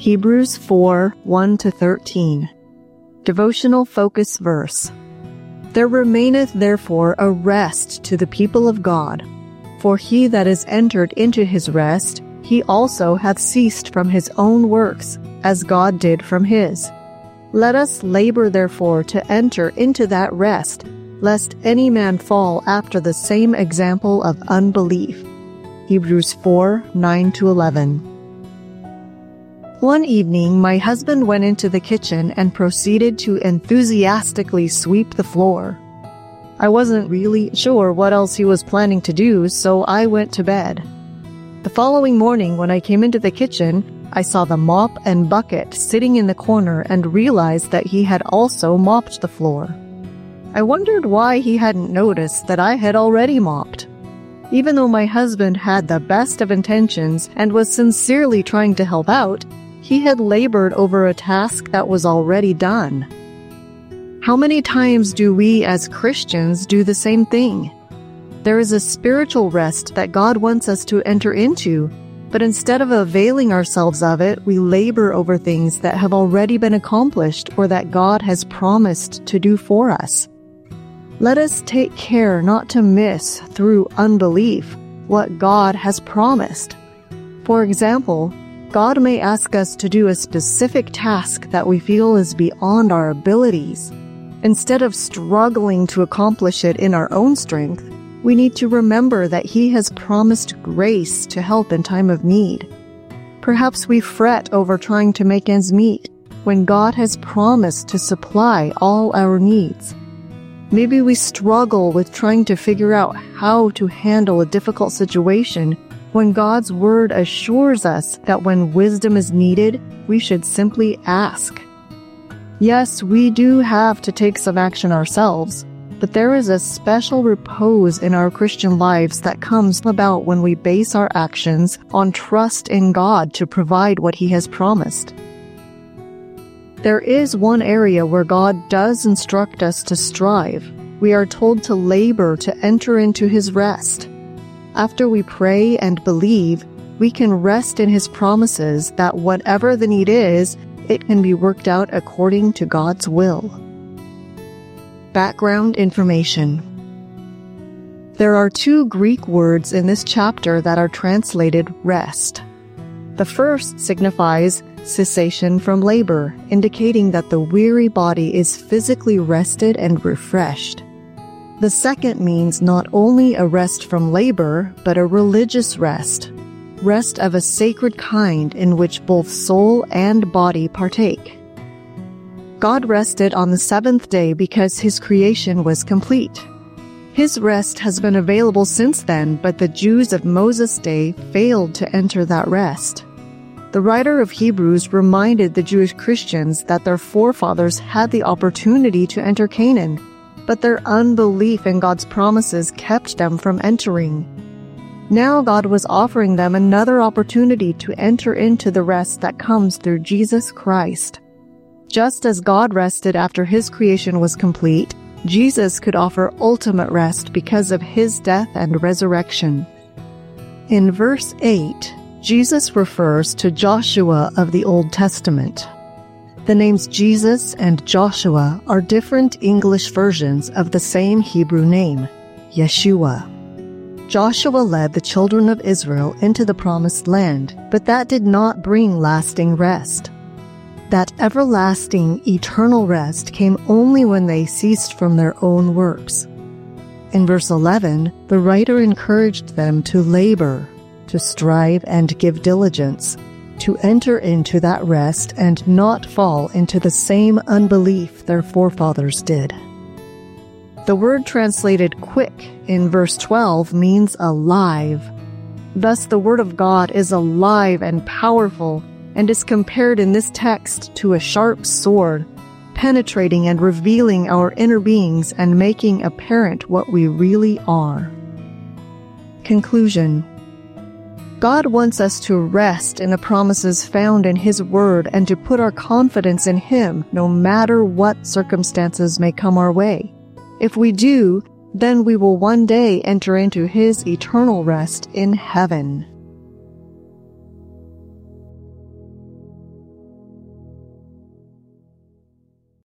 Hebrews 4, 1-13. Devotional focus verse. There remaineth therefore a rest to the people of God. For he that is entered into his rest, he also hath ceased from his own works, as God did from his. Let us labor therefore to enter into that rest, lest any man fall after the same example of unbelief. Hebrews 4, 9-11. One evening, my husband went into the kitchen and proceeded to enthusiastically sweep the floor. I wasn't really sure what else he was planning to do, so I went to bed. The following morning, when I came into the kitchen, I saw the mop and bucket sitting in the corner and realized that he had also mopped the floor. I wondered why he hadn't noticed that I had already mopped. Even though my husband had the best of intentions and was sincerely trying to help out, he had labored over a task that was already done. How many times do we as Christians do the same thing? There is a spiritual rest that God wants us to enter into, but instead of availing ourselves of it, we labor over things that have already been accomplished or that God has promised to do for us. Let us take care not to miss, through unbelief, what God has promised. For example, God may ask us to do a specific task that we feel is beyond our abilities. Instead of struggling to accomplish it in our own strength, we need to remember that He has promised grace to help in time of need. Perhaps we fret over trying to make ends meet when God has promised to supply all our needs. Maybe we struggle with trying to figure out how to handle a difficult situation when God's Word assures us that when wisdom is needed, we should simply ask. Yes, we do have to take some action ourselves, but there is a special repose in our Christian lives that comes about when we base our actions on trust in God to provide what He has promised. There is one area where God does instruct us to strive. We are told to labor to enter into His rest. After we pray and believe, we can rest in His promises that whatever the need is, it can be worked out according to God's will. Background information. There are two Greek words in this chapter that are translated rest. The first signifies cessation from labor, indicating that the weary body is physically rested and refreshed. The second means not only a rest from labor, but a religious rest of a sacred kind in which both soul and body partake. God rested on the seventh day because His creation was complete. His rest has been available since then, but the Jews of Moses' day failed to enter that rest. The writer of Hebrews reminded the Jewish Christians that their forefathers had the opportunity to enter Canaan, but their unbelief in God's promises kept them from entering. Now God was offering them another opportunity to enter into the rest that comes through Jesus Christ. Just as God rested after His creation was complete, Jesus could offer ultimate rest because of His death and resurrection. In verse 8, Jesus refers to Joshua of the Old Testament. The names Jesus and Joshua are different English versions of the same Hebrew name, Yeshua. Joshua led the children of Israel into the promised land, but that did not bring lasting rest. That everlasting, eternal rest came only when they ceased from their own works. In verse 11, the writer encouraged them to labor, to strive and give diligence, to enter into that rest and not fall into the same unbelief their forefathers did. The word translated quick in verse 12 means alive. Thus the Word of God is alive and powerful and is compared in this text to a sharp sword, penetrating and revealing our inner beings and making apparent what we really are. Conclusion. God wants us to rest in the promises found in His Word and to put our confidence in Him no matter what circumstances may come our way. If we do, then we will one day enter into His eternal rest in heaven.